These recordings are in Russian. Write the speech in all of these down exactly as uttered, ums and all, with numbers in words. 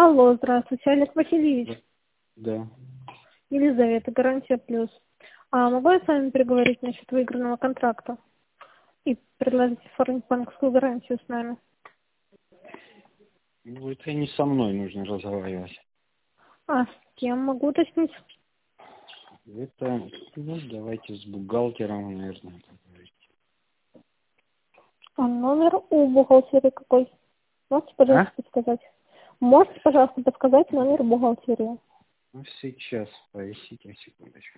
Алло, здравствуйте, Олег Васильевич. Да. Елизавета, Гарантия Плюс. А могу я с вами переговорить насчет выигранного контракта и предложить оформить банковскую гарантию с нами? Ну, это не со мной нужно разговаривать. А с кем могу уточнить? Это, ну, давайте с бухгалтером, наверное, поговорить. А номер у бухгалтерии какой? Можете, А? пожалуйста, подсказать? Можете, пожалуйста, подсказать номер бухгалтерии? Ну, сейчас, повисите секундочку.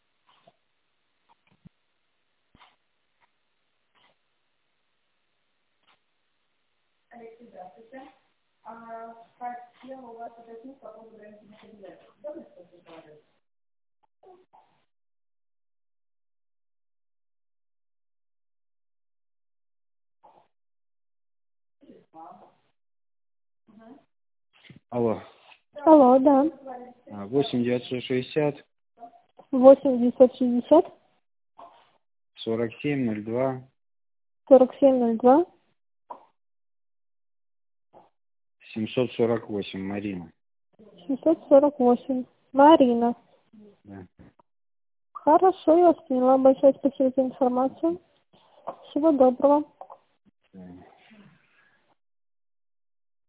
Алло. Алло, да. восемь девятьсот шестьдесят восемь девятьсот шестьдесят сорок семь ноль два сорок семь ноль два семьсот сорок восемь. Марина. семьсот сорок восемь. Марина. Да. Хорошо, я вас поняла. Большое спасибо за информацию. Всего доброго. Да.